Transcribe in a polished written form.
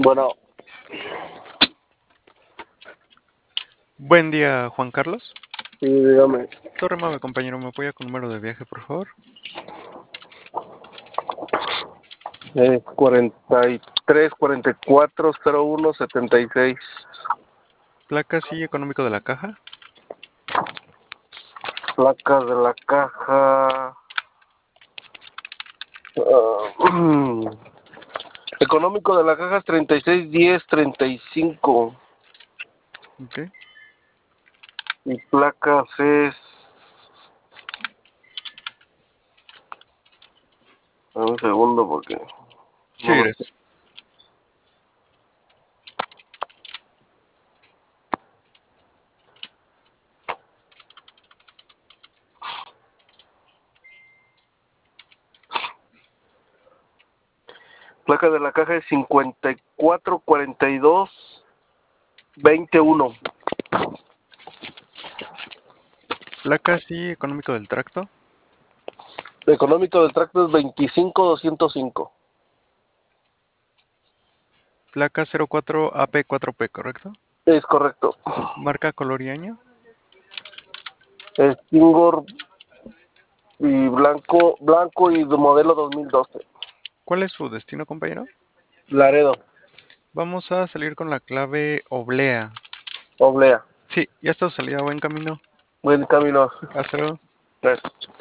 Bueno, Buen día, Juan Carlos. sí, dígame. Torre Mave, compañero, ¿me apoya con número de viaje, por favor? 43, 44, 01, 76. Placas y económico de la caja. Placas de la caja. Económico de la caja es 36, 10, 35. Ok. Y placas es. Un segundo porque. Sí, No lo sé. eres. Placa de la caja es 54, 42, 21. Placas y económico del tracto. Económico del tracto es 25, 205. Placa 04 AP4P, ¿correcto? Es correcto. Marca, color y año. Stingor y blanco y de modelo 2012. ¿Cuál es su destino, compañero? Laredo, Vamos a salir con la clave oblea. oblea. Sí, ya está su salida, buen camino. Buen camino. Hasta luego. Gracias.